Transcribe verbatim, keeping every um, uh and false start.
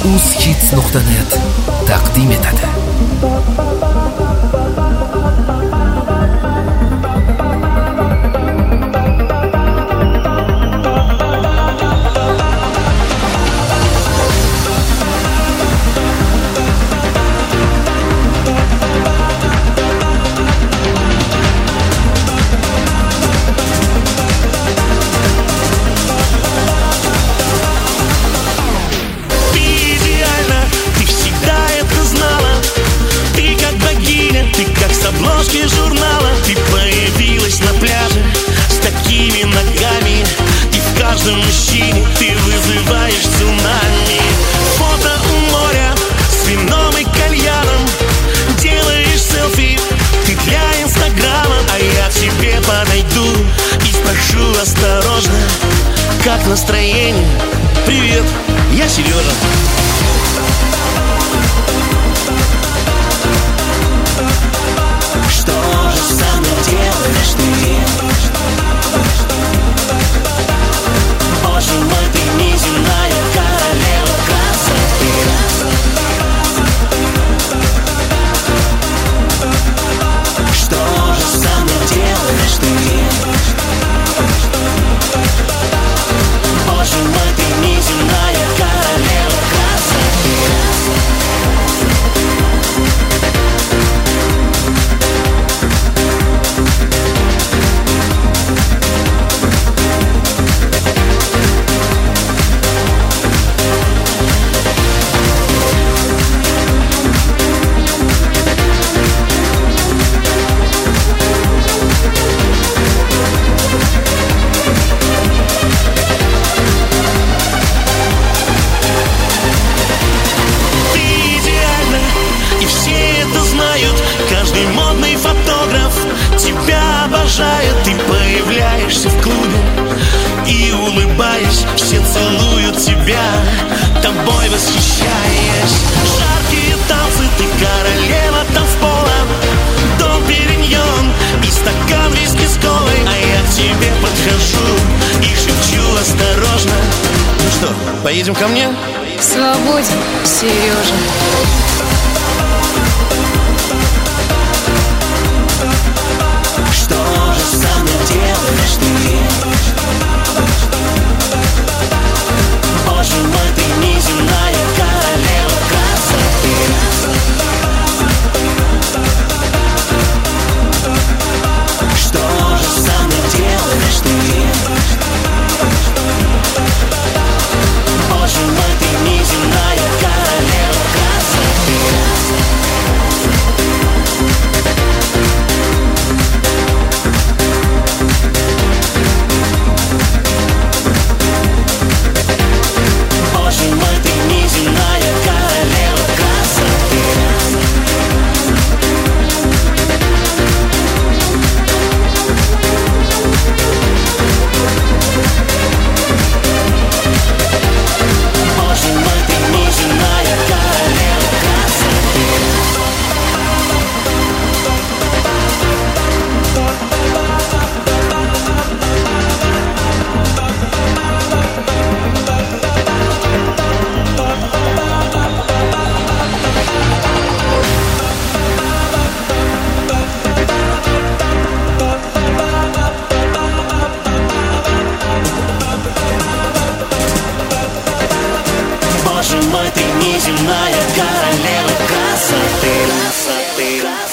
uzhits nuqta net taqdim etadi. Обложки журнала ты появилась на пляже с такими ногами, и в каждом мужчине ты вызываешь цунами. Фото у моря с вином и кальяном, делаешь селфи ты для инстаграма. А я к тебе подойду и спрошу осторожно: как настроение? Привет, я Сережа. Что же со мной делаешь ты? Боже мой, ты неземная королева красоты. Что же со мной делаешь ты? Боже мой, ты неземная королева красоты. Каждый модный фотограф тебя обожает. Ты появляешься в клубе и, улыбаясь, все целуют тебя, тобой восхищаясь. Жаркие танцы, ты королева танцпола, дом Периньон и стакан виски с колой. А я к тебе подхожу и шепчу осторожно: ну что, поедем ко мне? Свободен, Сережа. Что же со мной делаешь ты? Боже мой, ты неземная королева красоты. Что же со мной делаешь ты? Боже мой, ты неземная королева красоты. Боже мой, ты неземная королева красоты.